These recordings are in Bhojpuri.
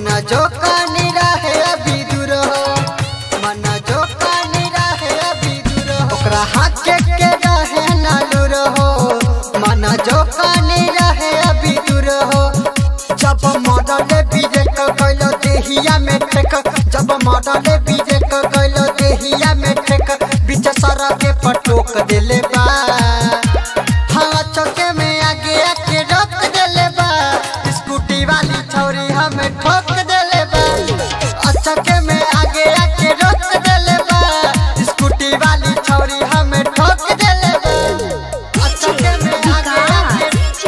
मन जो कानी रहे अभी दूर हो, मन जो कानी रहे अभी दूर हो, ओकरा हाथ के रहे नालूर हो, मन जो कानी रहे अभी दूर हो। जब मॉडल बीजे कैलो देहिया में ठेक, जब मॉडल बीजे कैलो देहिया में ठेक, बीच सड़क के पटोक देले बा, हाँ चौके में आगे आके रोक देले बा, स्कूटी वाली छौरी हमें ठोक देले बा, चौके में आगे आके रोक देले बा, स्कूटी वाली छौरी हमें ठोक देले बा, चौके में आगे आके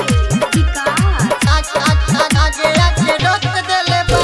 रोक देले बा,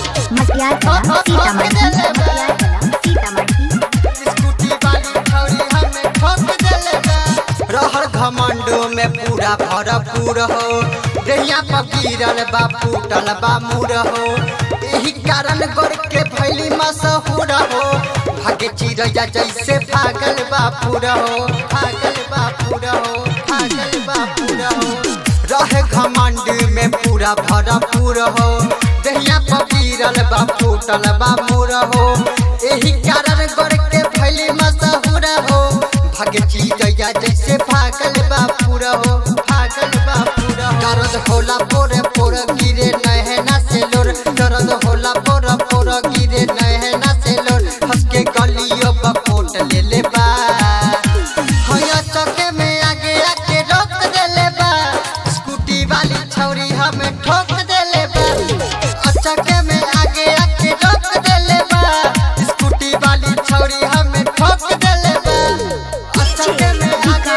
स्कूटी वाली छौरी हमें ठोक देले बा। रहर घमंडो में पूरा भरपूर हो, देहिया पर गिरल बा फूटल बा मुर हो, यही कारण गोर के भैली मशहूर हो, भागे चिड़ैया जैसे भागल बा पूरा हो, भागल बा पूरा हो, भागल बा पूरा हो। रहे घमंड में पूरा भरपूर हो, देहिया पर गिरल बा फूटल बा मुर हो, यही कारण गोर के भैली मशहूर हो, भागे चिड़ैया जैसे भागल बा पूरा हो, भागल बा पूरा हो। दर्द होला पोरे पोर गिरे नहना से लोर, दर्द होला पोर पोर गिरे नहना से लोर, हंस के गलियों पर पोट ले ले बा, हया चौके में आगे आके रोक देले बा, स्कूटी वाली छौरी हमें ठोक देले बा, चौके में आगे आके रोक देले बा, स्कूटी वाली छौरी हमें ठोक देले बा, चौके में आगे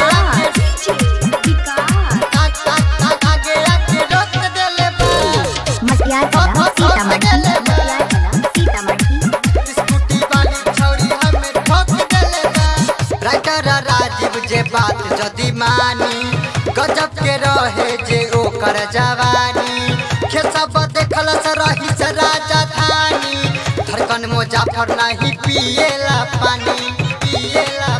आके रोक देले बा, स्कूटी वाली छौरी हमें ठोक देले बा। राइटर राजीव जे बात जदी मानी, गजब के रहे जे ओकर जवानी, खेसब देखल से रही से राजधानी, धड़कन मुजफ्फर नहीं पिएला पानी, पिएला